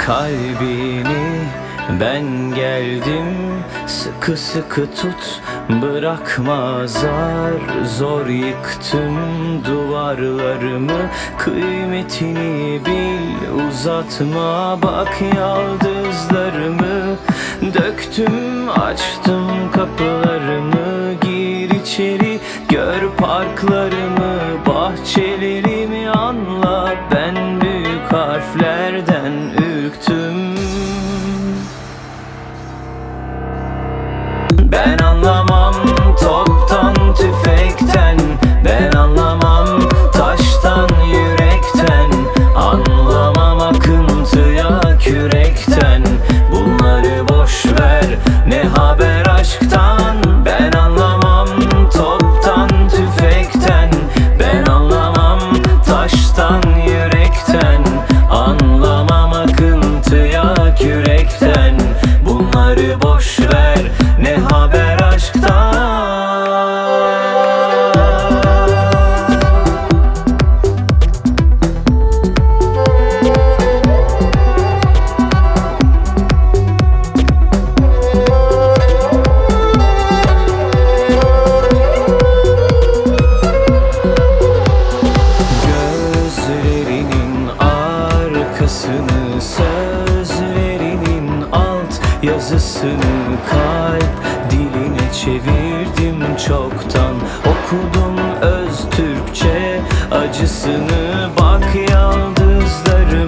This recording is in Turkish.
kalbini ben geldim. Sıkı sıkı tut, bırakma, zar zor yıktım duvarlarımı. Kıymetini bil, uzatma, bak yaldızlarımı. Döktüm, açtım kapılarımı, gir içeri, gör parklarımı, bahçelerimi anla. Ben büyük harflerden ürktüm. Ben anlamam toptan tüfekten, ben anlamam taştan yürekten, anlamam akıntıya kürekten. Bunları boş ver, ne haber aşktan. Ben anlamam toptan tüfekten, ben anlamam taştan yürekten, anlamam akıntıya kürekten. Bunları boş ver, ne haber aşktan. Gözlerinin arkasını, sözlerinin alt yazısını kalp diline çevirdim çoktan. Okudum öz Türkçe acısını, bak yaldızları